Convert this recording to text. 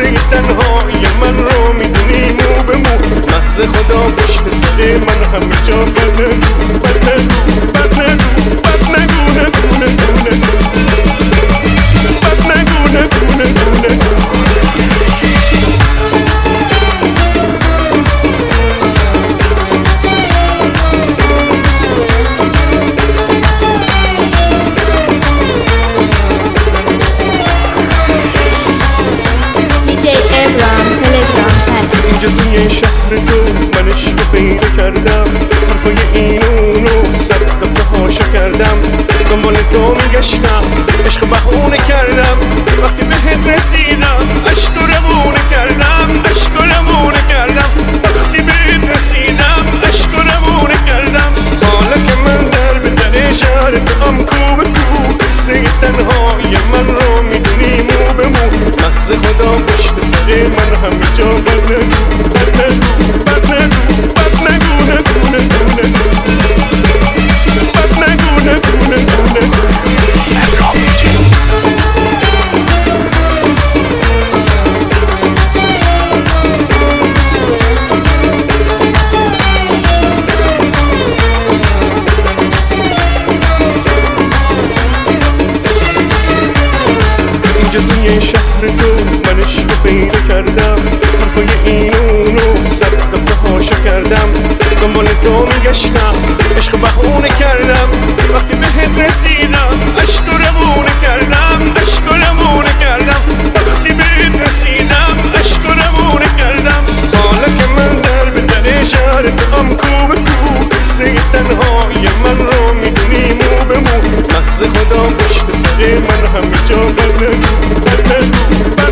قصه تنهایی من رو میدونی مو به مو. مغز خدا پشت سر من همه جا بد نگو بد نگو بد نگو بد نگو نگو نگو نگو بد نگو نگو نگو نگو. اینجا توی شهر تو من عشق پیدا کردم، حرفای این اونو صد دفعه هاشا کردم، دنبال تو میگشتم عشق بهونه کردم، وقتی بهت رسیدم عشق روونه کردم عشق روونه کردم، وقتی بهت رسیدم عشق روونه کردم. حالا که من در به در شهر توام کو به کو، قصه تنهایی من رو میدونی مو به مو. مغز خدا پشت سر من همه جا بد نگو بد نگو بد نگو بد نگو نگو نگو نگو بد نگو نگو نگو نگو. اینجا توی شهر تو من عشق پیدا کردم، حرفای این اونو صد دفعه هاشا کردم، دنبال تو میگشتم عشق بهونه کردم، وقتی بهت رسیدم عشق روونه کردم عشق روونه کردم، وقتی بهت رسیدم عشق روونه کردم. حالا که من در به در شهر توام کو به کو، قصه تنهایی من رو میدونی مو به مو. مغز خدا پشت سر من همه جا بد نگو بد نگو